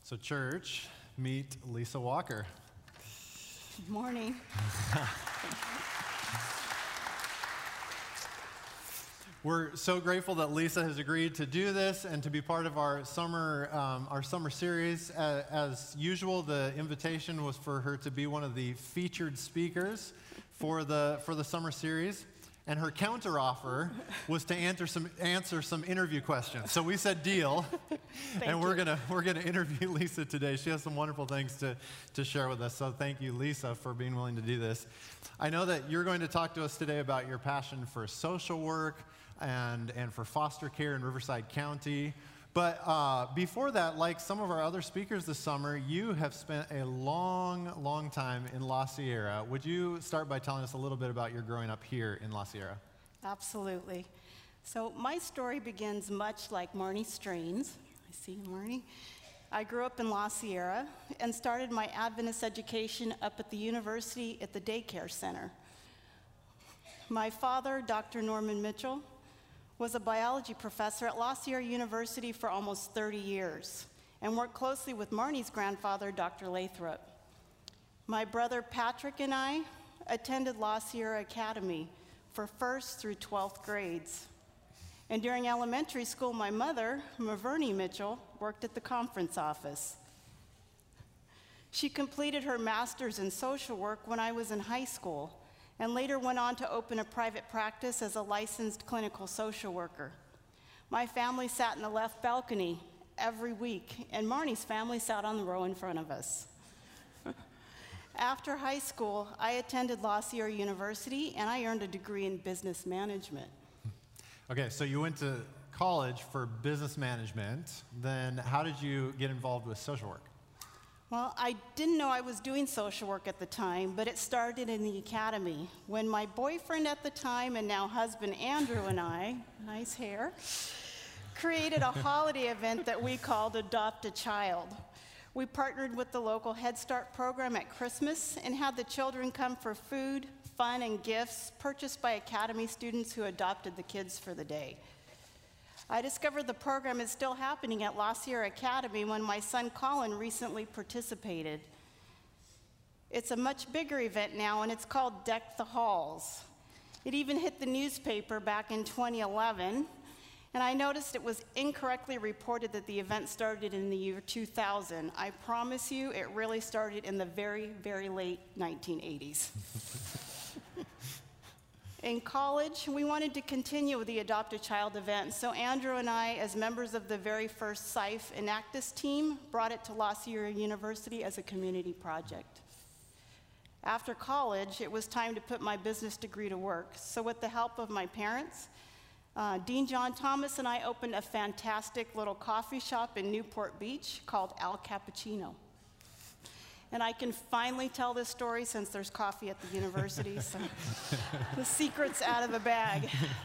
So church, meet Lisa Walker. Good morning. We're so grateful that Lisa has agreed to do this and to be part of our summer series. As usual, the invitation was for her to be one of the featured speakers for the summer series. And her counteroffer was to answer some interview questions. So we said deal, and we're gonna interview Lisa today. She has some wonderful things to share with us. So thank you, Lisa, for being willing to do this. I know that you're going to talk to us today about your passion for social work and for foster care in Riverside County. But before that, like some of our other speakers this summer, you have spent a long time in La Sierra. Would you start by telling us a little bit about your growing up here in La Sierra? Absolutely. So my story begins much like Marnie Strain's. I see Marnie. I grew up in La Sierra and started my Adventist education up at the university at the daycare center. My father, Dr. Norman Mitchell, was a biology professor at La Sierra University for almost 30 years and worked closely with Marnie's grandfather, Dr. Lathrop. My brother Patrick and I attended La Sierra Academy for 1st through 12th grades. And during elementary school, my mother, Mavernie Mitchell, worked at the conference office. She completed her master's in social work when I was in high school, and later went on to open a private practice as a licensed clinical social worker. My family sat in the left balcony every week, and Marnie's family sat on the row in front of us. After high school, I attended La Sierra University, and I earned a degree in business management. Okay, so you went to college for business management. Then how did you get involved with social work? Well, I didn't know I was doing social work at the time, but it started in the academy when my boyfriend at the time and now husband Andrew and I, nice hair, created a holiday event that we called Adopt a Child. We partnered with the local Head Start program at Christmas and had the children come for food, fun, and gifts purchased by academy students who adopted the kids for the day. I discovered the program is still happening at La Sierra Academy when my son Colin recently participated. It's a much bigger event now, and it's called Deck the Halls. It even hit the newspaper back in 2011, and I noticed it was incorrectly reported that the event started in the year 2000. I promise you, it really started in the very, very late 1980s. In college, we wanted to continue with the Adopt a Child event, so Andrew and I, as members of the very first SIFE Enactus team, brought it to La Sierra University as a community project. After college, it was time to put my business degree to work, so with the help of my parents, Dean John Thomas and I opened a fantastic little coffee shop in Newport Beach called Al Cappuccino. And I can finally tell this story since there's coffee at the university, so the secret's out of the bag.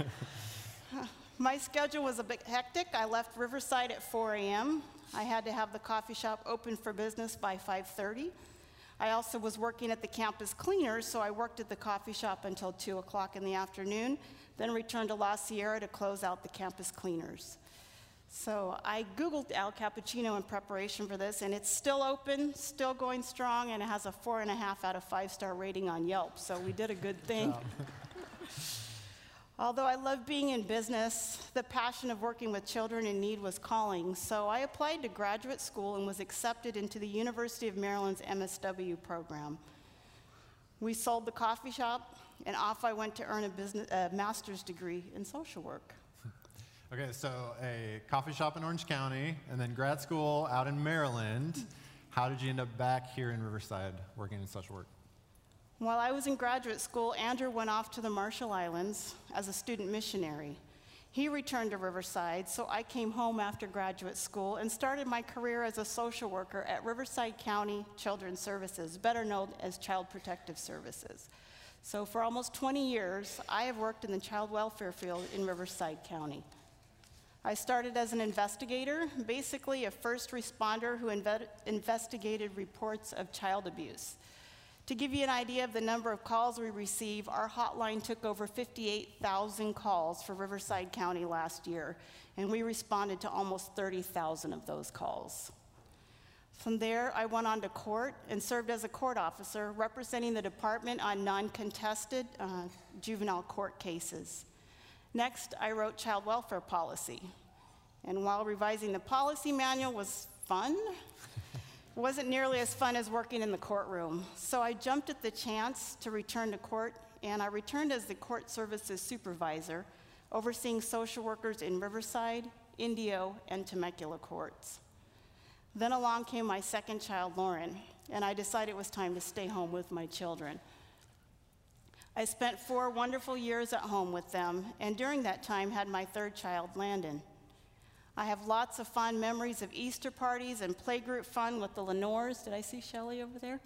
My schedule was a bit hectic. I left Riverside at 4 a.m. I had to have the coffee shop open for business by 5:30. I also was working at the campus cleaners, so I worked at the coffee shop until 2 o'clock in the afternoon, then returned to La Sierra to close out the campus cleaners. So I Googled Al Cappuccino in preparation for this, and it's still open, still going strong, and it has a 4.5 out of 5-star rating on Yelp, so we did a good thing. Although I love being in business, the passion of working with children in need was calling, so I applied to graduate school and was accepted into the University of Maryland's MSW program. We sold the coffee shop, and off I went to earn a master's degree in social work. Okay, so a coffee shop in Orange County, and then grad school out in Maryland. How did you end up back here in Riverside working in social work? While I was in graduate school, Andrew went off to the Marshall Islands as a student missionary. He returned to Riverside, so I came home after graduate school and started my career as a social worker at Riverside County Children's Services, better known as Child Protective Services. So for almost 20 years, I have worked in the child welfare field in Riverside County. I started as an investigator, basically a first responder who investigated reports of child abuse. To give you an idea of the number of calls we receive, our hotline took over 58,000 calls for Riverside County last year, and we responded to almost 30,000 of those calls. From there, I went on to court and served as a court officer representing the department on non-contested juvenile court cases. Next, I wrote child welfare policy. And while revising the policy manual was fun, it wasn't nearly as fun as working in the courtroom. So I jumped at the chance to return to court, and I returned as the court services supervisor, overseeing social workers in Riverside, Indio, and Temecula courts. Then along came my second child, Lauren, and I decided it was time to stay home with my children. I spent 4 wonderful years at home with them, and during that time had my third child, Landon. I have lots of fond memories of Easter parties and playgroup fun with the Lenores. Did I see Shelley over there?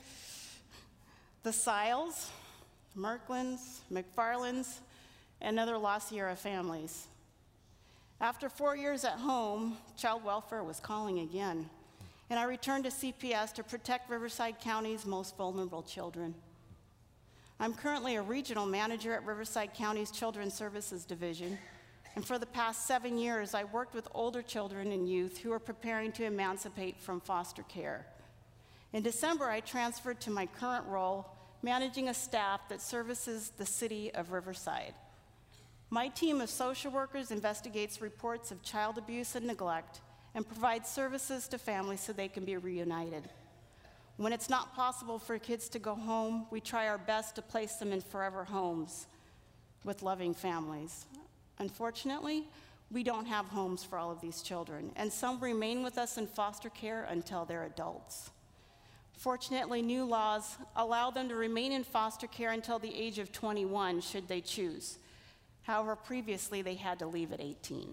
The Siles, Merklins, McFarlands, and other La Sierra families. After 4 years at home, child welfare was calling again, and I returned to CPS to protect Riverside County's most vulnerable children. I'm currently a regional manager at Riverside County's Children's Services Division, and for the past 7 years, I worked with older children and youth who are preparing to emancipate from foster care. In December, I transferred to my current role, managing a staff that services the city of Riverside. My team of social workers investigates reports of child abuse and neglect and provides services to families so they can be reunited. When it's not possible for kids to go home, we try our best to place them in forever homes with loving families. Unfortunately, we don't have homes for all of these children, and some remain with us in foster care until they're adults. Fortunately, new laws allow them to remain in foster care until the age of 21, should they choose. However, previously, they had to leave at 18.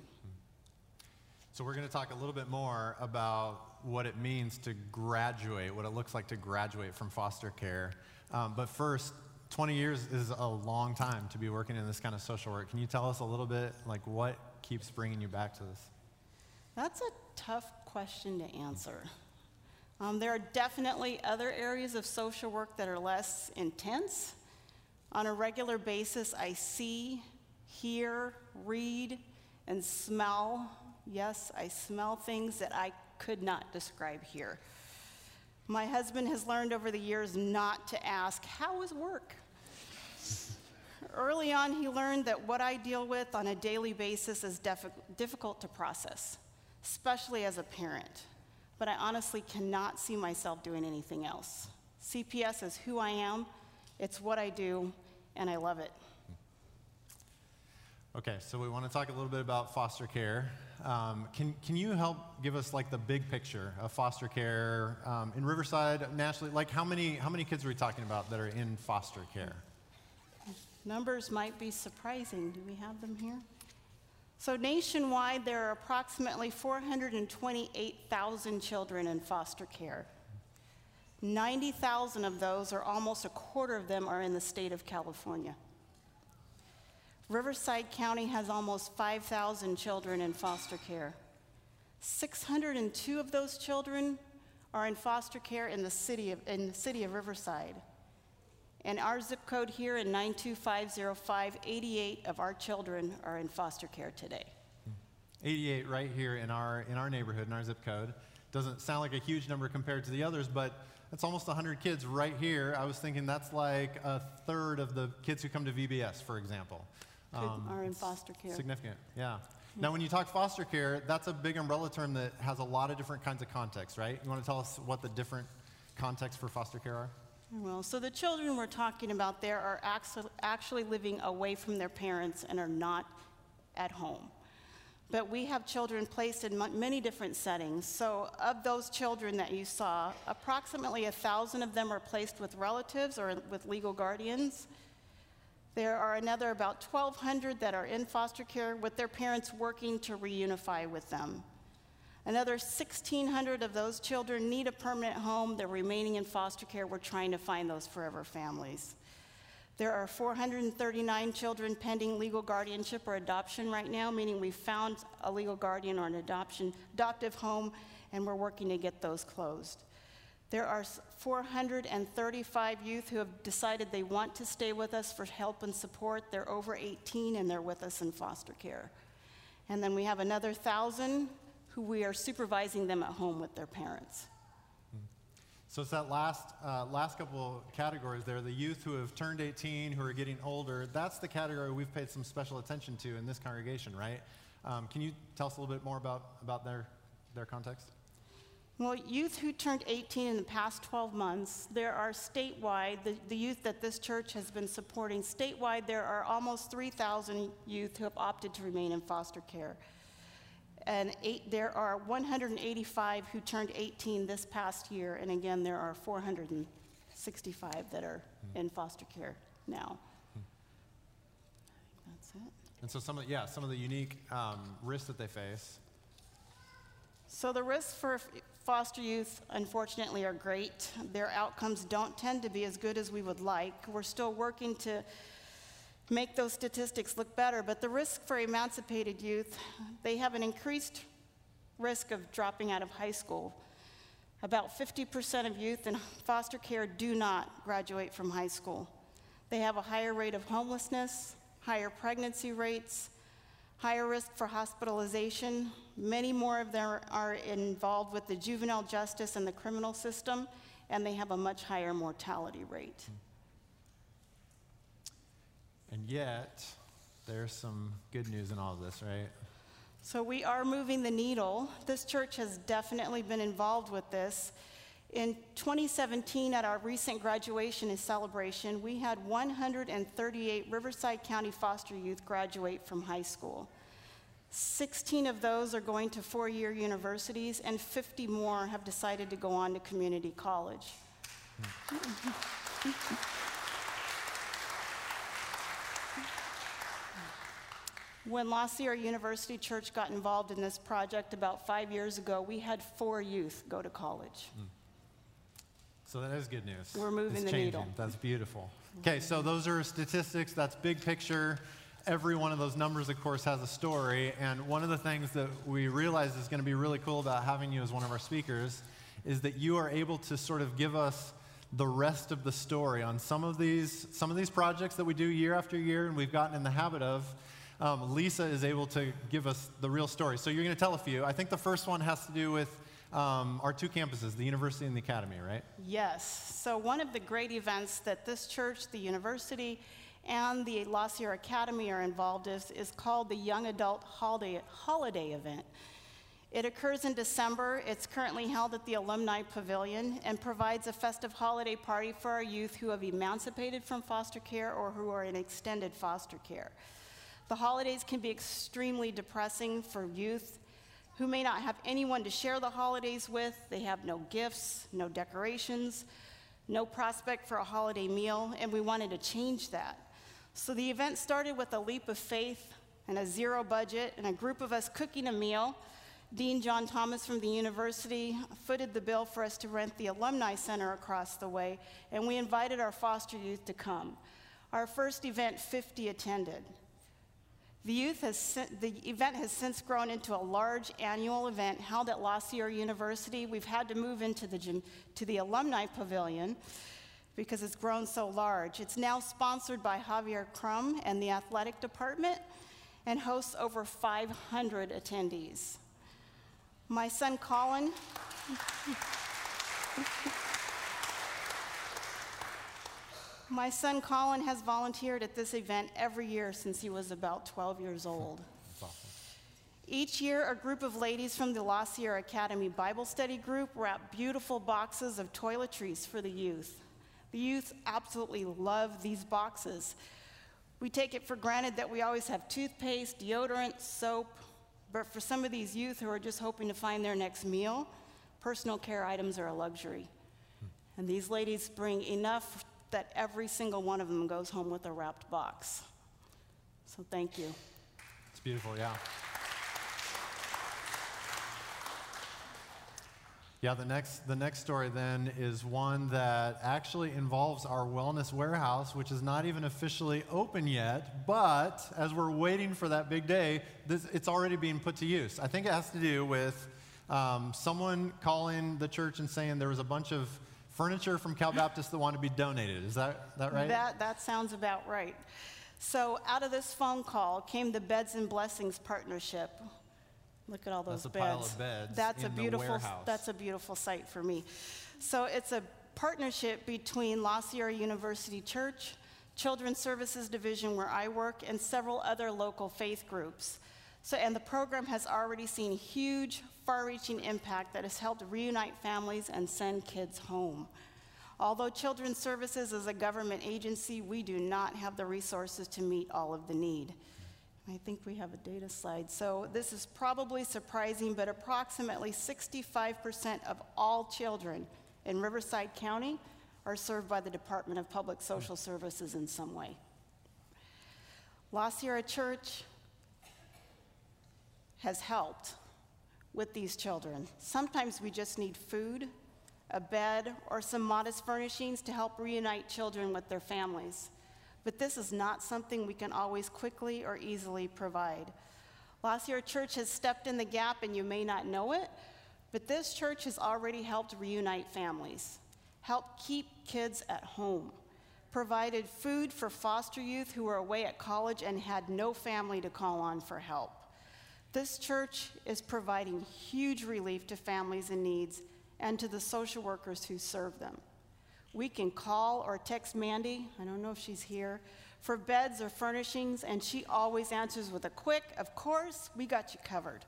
So we're going to talk a little bit more about what it means to graduate, what it looks like to graduate from foster care. But first, 20 years is a long time to be working in this kind of social work. Can you tell us a little bit, like, what keeps bringing you back to this? That's a tough question to answer. There are definitely other areas of social work that are less intense. On a regular basis, I see, hear, read, and smell. Yes, I smell things that I could not describe here. My husband has learned over the years not to ask, "How is work?" Early on, he learned that what I deal with on a daily basis is difficult to process, especially as a parent. But I honestly cannot see myself doing anything else. CPS is who I am, it's what I do, and I love it. Okay, so we want to talk a little bit about foster care. Can you help give us like the big picture of foster care in Riverside, nationally? Like how many kids are we talking about that are in foster care? Numbers might be surprising. Do we have them here? So nationwide, there are approximately 428,000 children in foster care. 90,000 of those, or almost a quarter of them, are in the state of California. Riverside County has almost 5,000 children in foster care. 602 of those children are in foster care in the city of Riverside. And our zip code here in 92505, 88 of our children are in foster care today. 88 right here in our neighborhood, in our zip code. Doesn't sound like a huge number compared to the others, but that's almost 100 kids right here. I was thinking that's like a third of the kids who come to VBS, for example. Are in foster care. Significant, yeah. Now, when you talk foster care, that's a big umbrella term that has a lot of different kinds of contexts, right? You want to tell us what the different contexts for foster care are? Well, so the children we're talking about there are actually living away from their parents and are not at home. But we have children placed in many different settings. So of those children that you saw, approximately 1,000 of them are placed with relatives or with legal guardians. There are another about 1,200 that are in foster care with their parents working to reunify with them. Another 1,600 of those children need a permanent home. They're remaining in foster care. We're trying to find those forever families. There are 439 children pending legal guardianship or adoption right now, meaning we found a legal guardian or an adoptive home, and we're working to get those closed. There are 435 youth who have decided they want to stay with us for help and support. They're over 18 and they're with us in foster care. And then we have another 1,000 who we are supervising them at home with their parents. So it's that last couple categories there, the youth who have turned 18, who are getting older. That's the category we've paid some special attention to in this congregation, right? Can you tell us a little bit more about their context? Well, youth who turned 18 in the past 12 months, there are statewide, the youth that this church has been supporting, statewide there are almost 3,000 youth who have opted to remain in foster care. And there are 185 who turned 18 this past year, and again, there are 465 that are in foster care now. I think that's it. And so some of the unique risks that they face. So the risks for foster youth, unfortunately, are great. Their outcomes don't tend to be as good as we would like. We're still working to make those statistics look better, but the risk for emancipated youth, they have an increased risk of dropping out of high school. About 50% of youth in foster care do not graduate from high school. They have a higher rate of homelessness, higher pregnancy rates, higher risk for hospitalization. Many more of them are involved with the juvenile justice and the criminal system, and they have a much higher mortality rate. And yet, there's some good news in all of this, right? So we are moving the needle. This church has definitely been involved with this. In 2017, at our recent graduation and celebration, we had 138 Riverside County foster youth graduate from high school. 16 of those are going to four-year universities, and 50 more have decided to go on to community college. When La Sierra University Church got involved in this project about 5 years ago, we had 4 youth go to college. So that is good news. We're moving the needle. That's beautiful. Okay, so those are statistics. That's big picture. Every one of those numbers, of course, has a story. And one of the things that we realize is going to be really cool about having you as one of our speakers is that you are able to sort of give us the rest of the story on some of these projects that we do year after year and we've gotten in the habit of. Lisa is able to give us the real story. So you're going to tell a few. I think the first one has to do with our 2 campuses, the university and the academy, right? Yes. So one of the great events that this church, the university, and the La Sierra Academy are involved in is called the Young Adult Holiday Event. It occurs in December. It's currently held at the Alumni Pavilion and provides a festive holiday party for our youth who have emancipated from foster care or who are in extended foster care. The holidays can be extremely depressing for youth who may not have anyone to share the holidays with. They have no gifts, no decorations, no prospect for a holiday meal, and we wanted to change that. So the event started with a leap of faith and a zero budget and a group of us cooking a meal. Dean John Thomas from the university footed the bill for us to rent the Alumni Center across the way, and we invited our foster youth to come. Our first event, 50 attended. The event has since grown into a large annual event held at La Sierra University. We've had to move into the Alumni Pavilion because it's grown so large. It's now sponsored by Javier Crum and the athletic department and hosts over 500 attendees. My son Colin, has volunteered at this event every year since he was about 12 years old. That's awesome. Each year, a group of ladies from the La Sierra Academy Bible Study Group wrap beautiful boxes of toiletries for the youth. The youth absolutely love these boxes. We take it for granted that we always have toothpaste, deodorant, soap, but for some of these youth who are just hoping to find their next meal, personal care items are a luxury. And these ladies bring enough that every single one of them goes home with a wrapped box. So thank you. It's beautiful, yeah. Yeah, the next story then is one that actually involves our wellness warehouse, which is not even officially open yet, but as we're waiting for that big day, it's already being put to use. I think it has to do with someone calling the church and saying there was a bunch of furniture from Cal Baptist that wanted to be donated. Is that right? That sounds about right. So out of this phone call came the Beds and Blessings partnership. Look at all those That's a beds. pile of beds That's in a the beautiful. warehouse. That's a beautiful sight for me. So it's a partnership between La Sierra University Church, Children's Services Division where I work, and several other local faith groups. So, and the program has already seen huge, far-reaching impact that has helped reunite families and send kids home. Although Children's Services is a government agency, we do not have the resources to meet all of the need. I think we have a data slide. So this is probably surprising, but approximately 65% of all children in Riverside County are served by the Department of Public Social Services in some way. La Sierra Church has helped with these children. Sometimes we just need food, a bed, or some modest furnishings to help reunite children with their families. But this is not something we can always quickly or easily provide. La Sierra Church has stepped in the gap, and you may not know it, but this church has already helped reunite families, helped keep kids at home, provided food for foster youth who were away at college and had no family to call on for help. This church is providing huge relief to families in need and to the social workers who serve them. We can call or text Mandy, I don't know if she's here, for beds or furnishings, and she always answers with a quick, "Of course, we got you covered."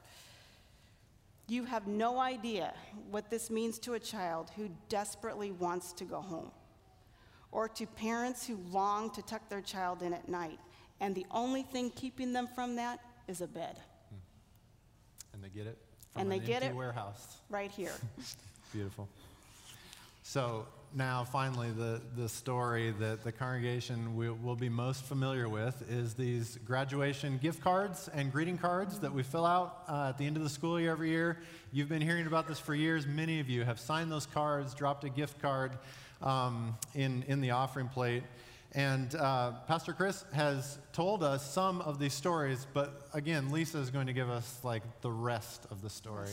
You have no idea what this means to a child who desperately wants to go home, or to parents who long to tuck their child in at night, and the only thing keeping them from that is a bed. And they get it And from they an get empty it warehouse. right here. Beautiful. So now finally the story that the congregation will be most familiar with is these graduation gift cards and greeting cards that we fill out at the end of the school year every year. You've been hearing about this for years. Many of you have signed those cards, dropped a gift card in the offering plate. And Pastor Chris has told us some of these stories, but again, Lisa is going to give us like the rest of the story.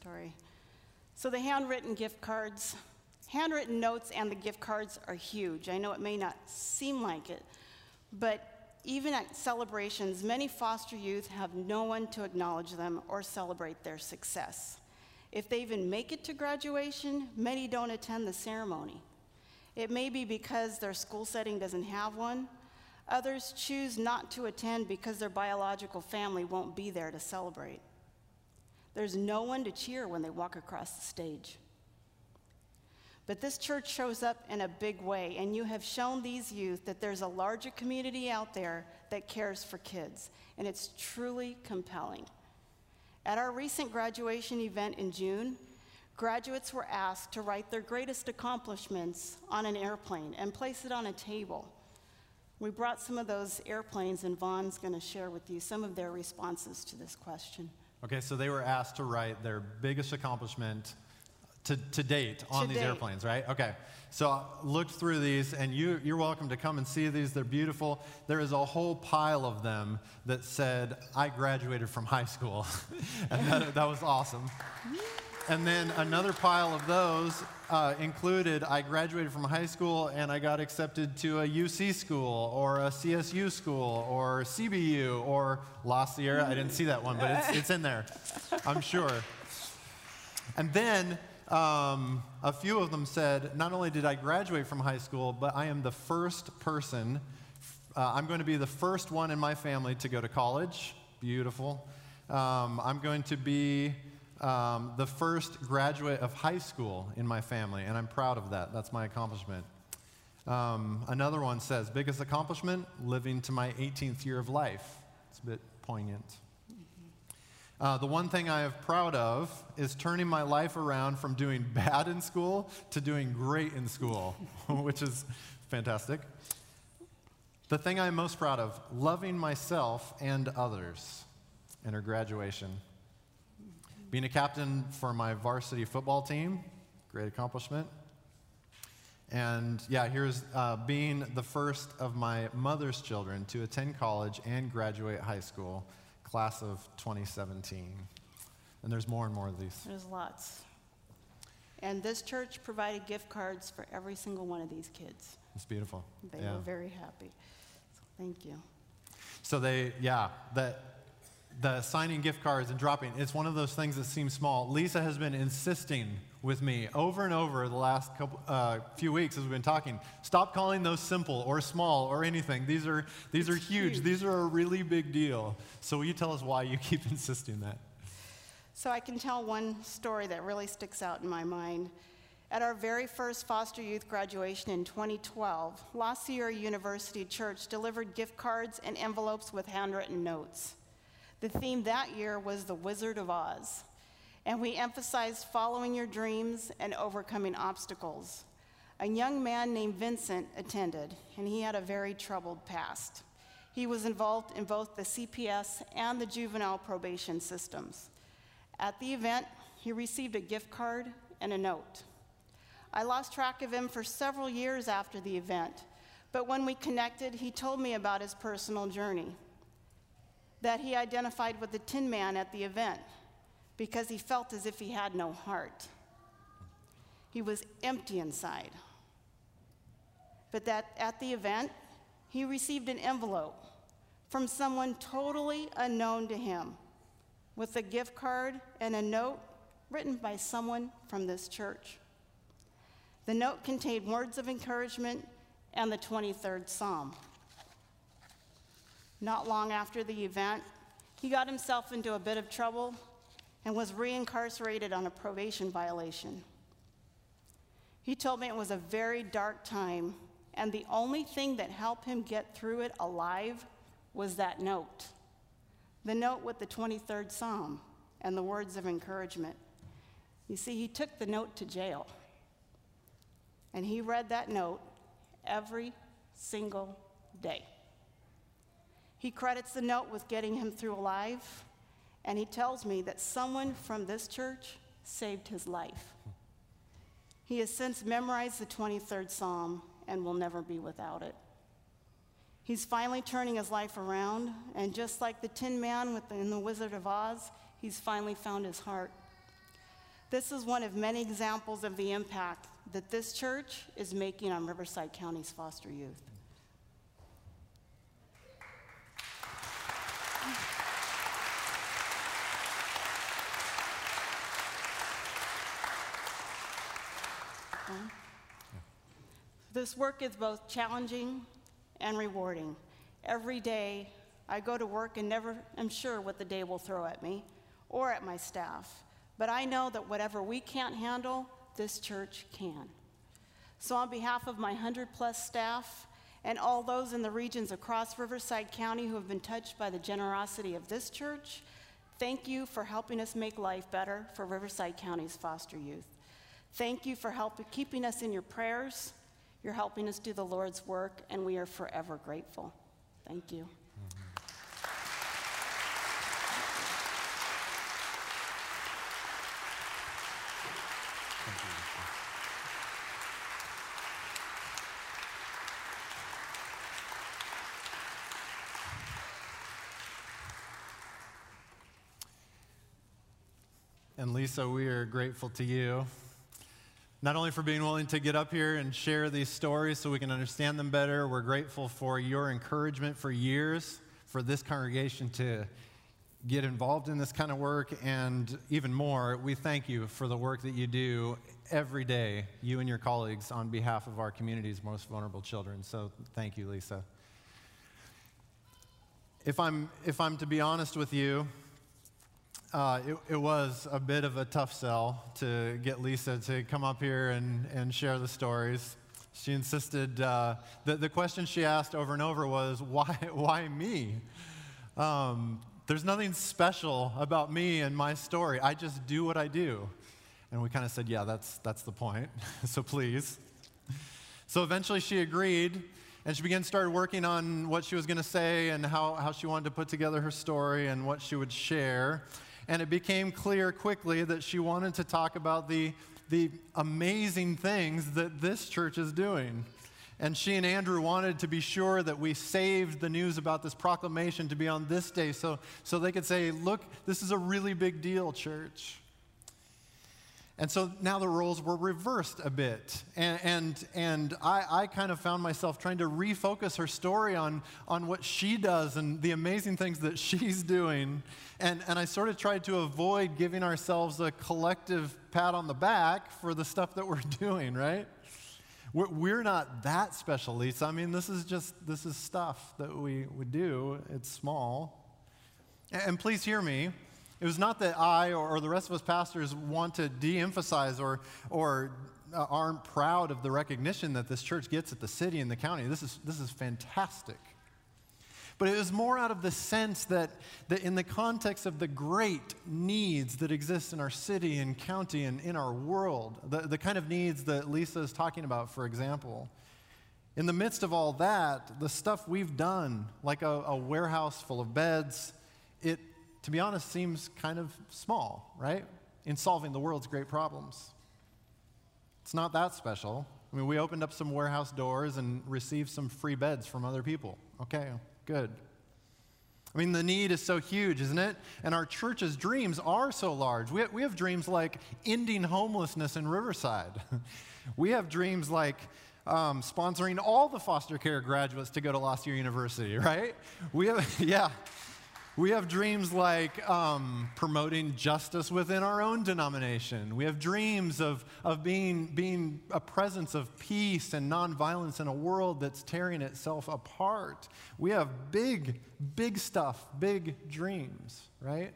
So the handwritten gift cards, handwritten notes and the gift cards are huge. I know it may not seem like it, but even at celebrations, many foster youth have no one to acknowledge them or celebrate their success. If they even make it to graduation, many don't attend the ceremony. It may be because their school setting doesn't have one. Others choose not to attend because their biological family won't be there to celebrate. There's no one to cheer when they walk across the stage. But this church shows up in a big way, and you have shown these youth that there's a larger community out there that cares for kids, and it's truly compelling. At our recent graduation event in June, graduates were asked to write their greatest accomplishments on an airplane and place it on a table. We brought some of those airplanes, and Vaughn's going to share with you some of their responses to this question. Okay, so they were asked to write their biggest accomplishment to date on these airplanes, right? Okay, so I looked through these, and you're welcome to come and see these. They're beautiful. There is a whole pile of them that said, "I graduated from high school," and that was awesome. And then another pile of those included, "I graduated from high school and I got accepted to a UC school or a CSU school or CBU or La Sierra." I didn't see that one, but it's in there, I'm sure. And then a few of them said, "Not only did I graduate from high school, but I am the first person, I'm going to be the first one in my family to go to college." Beautiful. "I'm going to be the first graduate of high school in my family, and I'm proud of that. That's my accomplishment." Another one says, "Biggest accomplishment, living to my 18th year of life." It's a bit poignant. "The one thing I am proud of is turning my life around from doing bad in school to doing great in school," which is fantastic. "The thing I'm most proud of, loving myself and others," in her graduation. "Being a captain for my varsity football team," great accomplishment. And yeah, here's being the first of my mother's children to attend college and graduate high school, class of 2017. And there's more and more of these. There's lots. And this church provided gift cards for every single one of these kids. It's beautiful. They were very happy. So thank you. So the signing gift cards and dropping, it's one of those things that seems small. Lisa has been insisting with me over and over the last few weeks as we've been talking, stop calling those simple or small or anything. These are huge. These are a really big deal. So will you tell us why you keep insisting that? So I can tell one story that really sticks out in my mind. At our very first foster youth graduation in 2012, La Sierra University Church delivered gift cards and envelopes with handwritten notes. The theme that year was The Wizard of Oz, and we emphasized following your dreams and overcoming obstacles. A young man named Vincent attended, and he had a very troubled past. He was involved in both the CPS and the juvenile probation systems. At the event, he received a gift card and a note. I lost track of him for several years after the event, but when we connected, he told me about his personal journey, that he identified with the Tin Man at the event because he felt as if he had no heart. He was empty inside. But that at the event, he received an envelope from someone totally unknown to him with a gift card and a note written by someone from this church. The note contained words of encouragement and the 23rd Psalm. Not long after the event, he got himself into a bit of trouble and was reincarcerated on a probation violation. He told me it was a very dark time, and the only thing that helped him get through it alive was that note. The note with the 23rd Psalm and the words of encouragement. You see, he took the note to jail, and he read that note every single day. He credits the note with getting him through alive, and he tells me that someone from this church saved his life. He has since memorized the 23rd Psalm and will never be without it. He's finally turning his life around, and just like the Tin Man in The Wizard of Oz, he's finally found his heart. This is one of many examples of the impact that this church is making on Riverside County's foster youth. This work is both challenging and rewarding. Every day, I go to work and never am sure what the day will throw at me or at my staff. But I know that whatever we can't handle, this church can. So on behalf of my 100+ staff and all those in the regions across Riverside County who have been touched by the generosity of this church, thank you for helping us make life better for Riverside County's foster youth. Thank you for keeping us in your prayers. You're helping us do the Lord's work, and we are forever grateful. Thank you. And Lisa, we are grateful to you, not only for being willing to get up here and share these stories so we can understand them better. We're grateful for your encouragement for years, for this congregation to get involved in this kind of work, and even more, we thank you for the work that you do every day, you and your colleagues, on behalf of our community's most vulnerable children. So thank you, Lisa. If I'm to be honest with you, it was a bit of a tough sell to get Lisa to come up here and share the stories. She insisted, the question she asked over and over was, why me? There's nothing special about me and my story. I just do what I do. And we kind of said, yeah, that's the point, so please. So eventually she agreed, and she started working on what she was going to say and how she wanted to put together her story and what she would share. And it became clear quickly that she wanted to talk about the amazing things that this church is doing. And she and Andrew wanted to be sure that we saved the news about this proclamation to be on this day so they could say, look, this is a really big deal, church. And so now the roles were reversed a bit. And I kind of found myself trying to refocus her story on what she does and the amazing things that she's doing. And I sort of tried to avoid giving ourselves a collective pat on the back for the stuff that we're doing, right? We're not that special, Lisa. I mean, this is stuff that we do. It's small. And please hear me. It was not that I or the rest of us pastors want to de-emphasize or aren't proud of the recognition that this church gets at the city and the county. This is fantastic. But it was more out of the sense that in the context of the great needs that exist in our city and county and in our world, the kind of needs that Lisa is talking about, for example, in the midst of all that, the stuff we've done, like a warehouse full of beds, it, to be honest, seems kind of small, right? In solving the world's great problems. It's not that special. I mean, we opened up some warehouse doors and received some free beds from other people. Okay, good. I mean, the need is so huge, isn't it? And our church's dreams are so large. We have dreams like ending homelessness in Riverside. We have dreams like sponsoring all the foster care graduates to go to La Sierra University, right? We have dreams like promoting justice within our own denomination. We have dreams of being a presence of peace and nonviolence in a world that's tearing itself apart. We have big stuff, big dreams, right?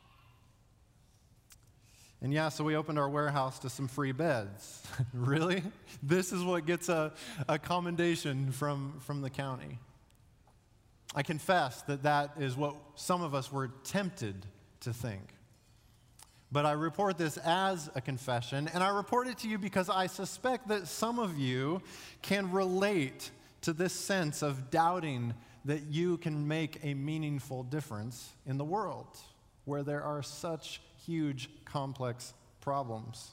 And yeah, so we opened our warehouse to some free beds. Really? This is what gets a commendation from the county. I confess that is what some of us were tempted to think. But I report this as a confession, and I report it to you because I suspect that some of you can relate to this sense of doubting that you can make a meaningful difference in the world where there are such huge, complex problems.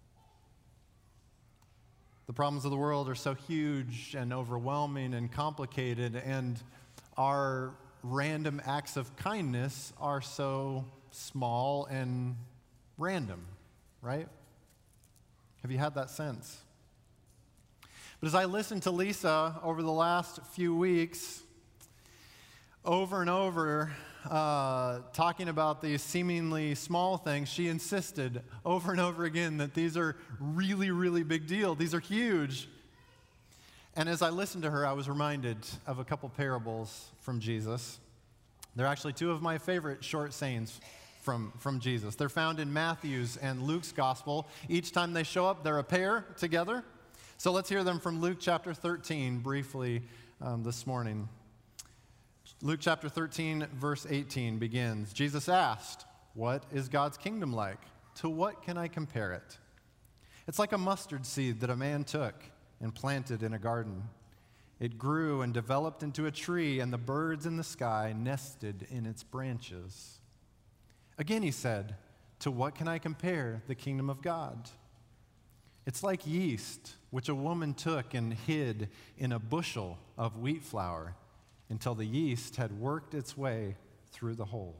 The problems of the world are so huge and overwhelming and complicated, and our random acts of kindness are so small and random, right? Have you had that sense? But as I listened to Lisa over the last few weeks, over and over, talking about these seemingly small things, she insisted over and over again that these are really, really big deal. These are huge. And as I listened to her, I was reminded of a couple parables from Jesus. They're actually two of my favorite short sayings from Jesus. They're found in Matthew's and Luke's gospel. Each time they show up, they're a pair together. So let's hear them from Luke chapter 13 briefly this morning. Luke chapter 13, verse 18 begins. Jesus asked, "What is God's kingdom like? To what can I compare it? It's like a mustard seed that a man took and planted in a garden. It grew and developed into a tree, and the birds in the sky nested in its branches." Again he said, "To what can I compare the kingdom of God? It's like yeast, which a woman took and hid in a bushel of wheat flour until the yeast had worked its way through the hole."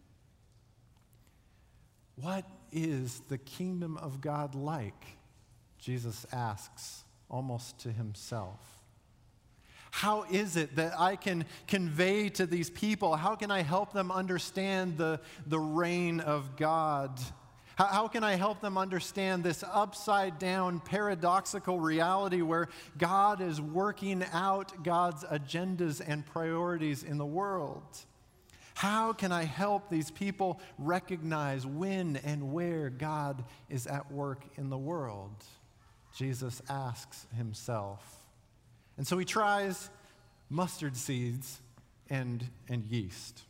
What is the kingdom of God like? Jesus asks, almost to himself. How is it that I can convey to these people? How can I help them understand the reign of God? How can I help them understand this upside down paradoxical reality where God is working out God's agendas and priorities in the world? How can I help these people recognize when and where God is at work in the world? Jesus asks himself. And so he tries mustard seeds and yeast.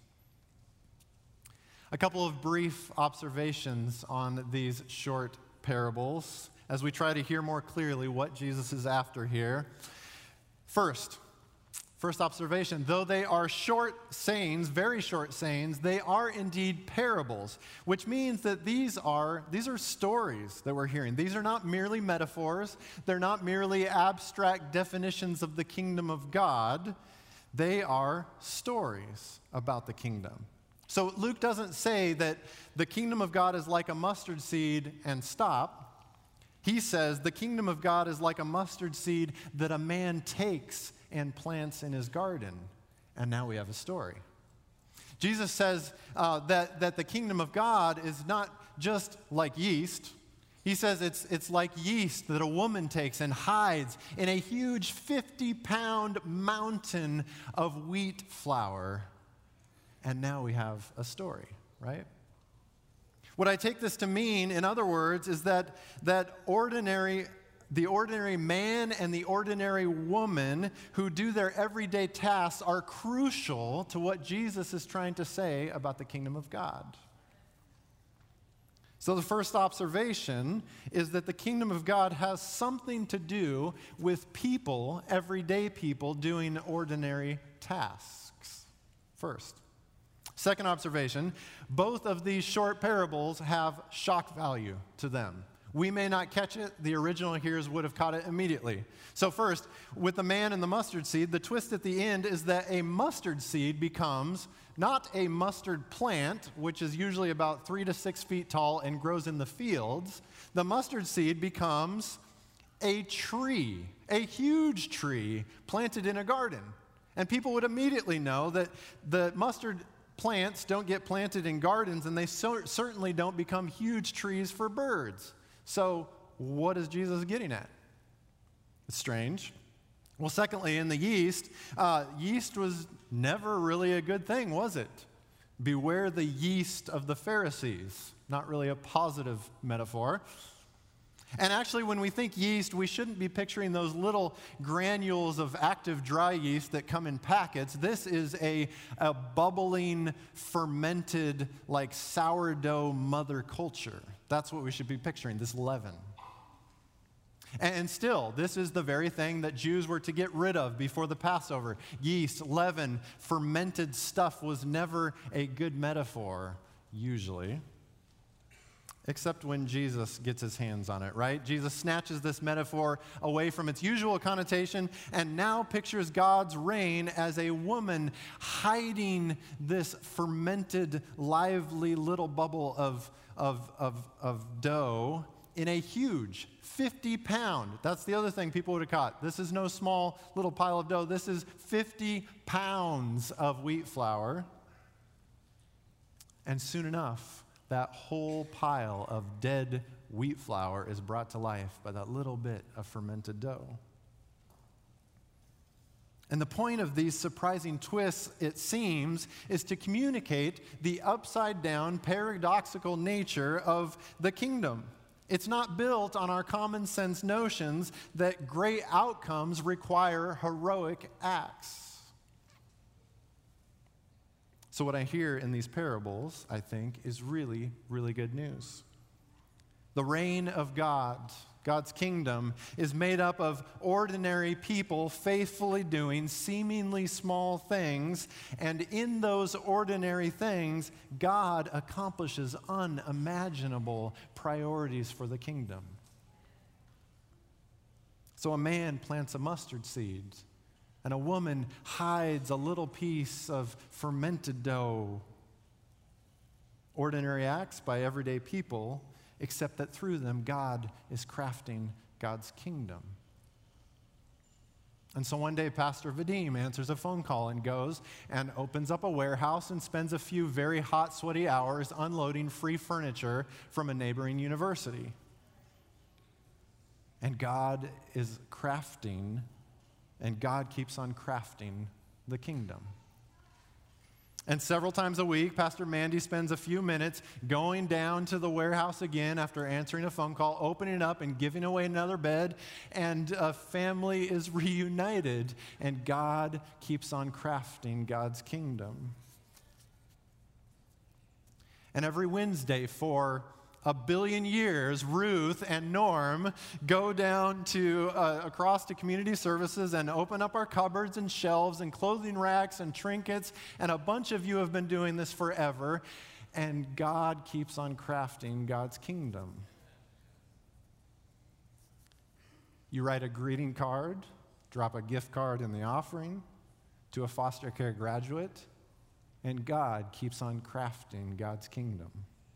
A couple of brief observations on these short parables as we try to hear more clearly what Jesus is after here. First observation, though they are short sayings, very short sayings, they are indeed parables, which means that these are stories that we're hearing. These are not merely metaphors. They're not merely abstract definitions of the kingdom of God. They are stories about the kingdom. So Luke doesn't say that the kingdom of God is like a mustard seed and stop. He says the kingdom of God is like a mustard seed that a man takes and plants in his garden. And now we have a story. Jesus says that the kingdom of God is not just like yeast. He says it's like yeast that a woman takes and hides in a huge 50-pound mountain of wheat flour. And now we have a story, right? What I take this to mean, in other words, is that the ordinary man and the ordinary woman who do their everyday tasks are crucial to what Jesus is trying to say about the kingdom of God. So the first observation is that the kingdom of God has something to do with people, everyday people, doing ordinary tasks. First. Second observation, both of these short parables have shock value to them. We may not catch it. The original hearers would have caught it immediately. So first, with the man and the mustard seed, the twist at the end is that a mustard seed becomes not a mustard plant, which is usually about 3 to 6 feet tall and grows in the fields. The mustard seed becomes a tree, a huge tree planted in a garden. And people would immediately know that the mustard plants don't get planted in gardens, and they certainly don't become huge trees for birds. So what is Jesus getting at? It's strange. Well, secondly, in the yeast, yeast was never really a good thing, was it? Beware the yeast of the Pharisees. Not really a positive metaphor. And actually, when we think yeast, we shouldn't be picturing those little granules of active dry yeast that come in packets. This is a bubbling, fermented, like sourdough mother culture. That's what we should be picturing, this leaven. And still, this is the very thing that Jews were to get rid of before the Passover. Yeast, leaven, fermented stuff was never a good metaphor, usually. Except when Jesus gets his hands on it, right? Jesus snatches this metaphor away from its usual connotation and now pictures God's reign as a woman hiding this fermented, lively little bubble of dough in a huge 50-pound. That's the other thing people would have caught. This is no small little pile of dough. This is 50 pounds of wheat flour. And soon enough, that whole pile of dead wheat flour is brought to life by that little bit of fermented dough. And the point of these surprising twists, it seems, is to communicate the upside-down, paradoxical nature of the kingdom. It's not built on our common sense notions that great outcomes require heroic acts. So what I hear in these parables, I think, is really, really good news. The reign of God, God's kingdom, is made up of ordinary people faithfully doing seemingly small things, and in those ordinary things, God accomplishes unimaginable priorities for the kingdom. So a man plants a mustard seed, and a woman hides a little piece of fermented dough. Ordinary acts by everyday people, except that through them, God is crafting God's kingdom. And so one day, Pastor Vadim answers a phone call and goes and opens up a warehouse and spends a few very hot, sweaty hours unloading free furniture from a neighboring university. And God is crafting, and God keeps on crafting the kingdom. And several times a week, Pastor Mandy spends a few minutes going down to the warehouse again after answering a phone call, opening it up and giving away another bed, and a family is reunited, and God keeps on crafting God's kingdom. And every Wednesday for a billion years, Ruth and Norm go down to across to community services and open up our cupboards and shelves and clothing racks and trinkets, and a bunch of you have been doing this forever, and God keeps on crafting God's kingdom. You write a greeting card, drop a gift card in the offering to a foster care graduate, and God keeps on crafting God's kingdom.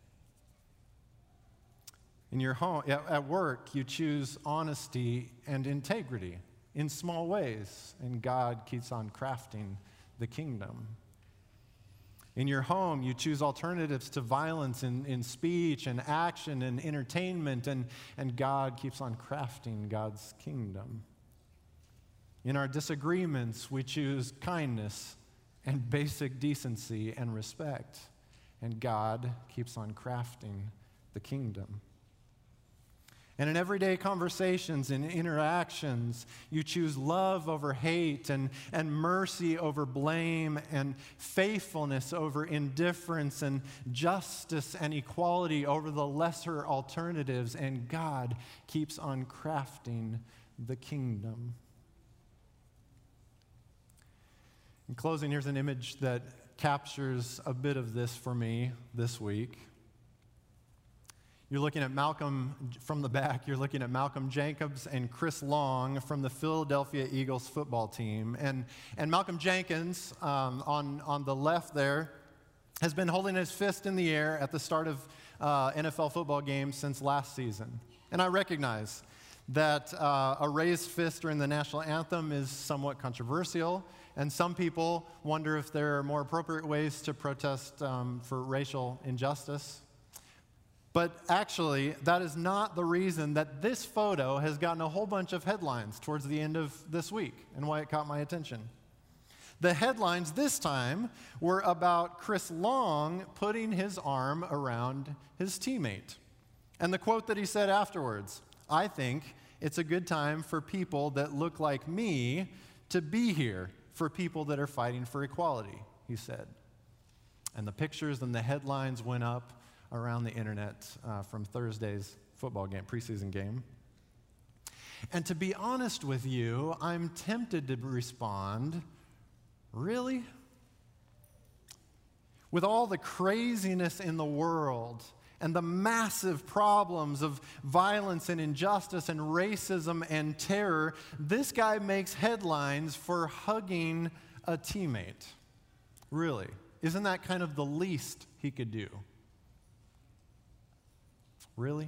In your home, at work, you choose honesty and integrity in small ways, and God keeps on crafting the kingdom. In your home, you choose alternatives to violence in speech and action and entertainment, and God keeps on crafting God's kingdom. In our disagreements, we choose kindness and basic decency and respect, and God keeps on crafting the kingdom. And in everyday conversations and interactions, you choose love over hate and mercy over blame and faithfulness over indifference and justice and equality over the lesser alternatives, and God keeps on crafting the kingdom. In closing, here's an image that captures a bit of this for me this week. You're looking at Malcolm, from the back, you're looking at Malcolm Jenkins and Chris Long from the Philadelphia Eagles football team. And Malcolm Jenkins, on the left there, has been holding his fist in the air at the start of NFL football games since last season. And I recognize that a raised fist during the national anthem is somewhat controversial, and some people wonder if there are more appropriate ways to protest for racial injustice. But actually, that is not the reason that this photo has gotten a whole bunch of headlines towards the end of this week and why it caught my attention. The headlines this time were about Chris Long putting his arm around his teammate. And the quote that he said afterwards, "I think it's a good time for people that look like me to be here, for people that are fighting for equality," he said. And the pictures and the headlines went up around the internet from Thursday's football game, preseason game. And to be honest with you, I'm tempted to respond, really? With all the craziness in the world and the massive problems of violence and injustice and racism and terror, this guy makes headlines for hugging a teammate. Really? Isn't that kind of the least he could do? Really?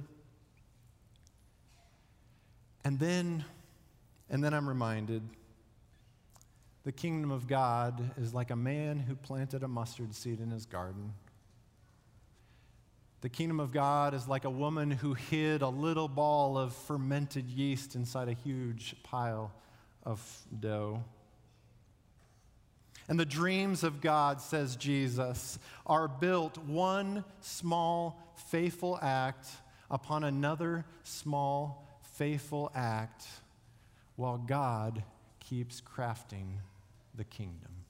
And then I'm reminded, the kingdom of God is like a man who planted a mustard seed in his garden. The kingdom of God is like a woman who hid a little ball of fermented yeast inside a huge pile of dough. And the dreams of God, says Jesus, are built one small, faithful act upon another small, faithful act, while God keeps crafting the kingdom.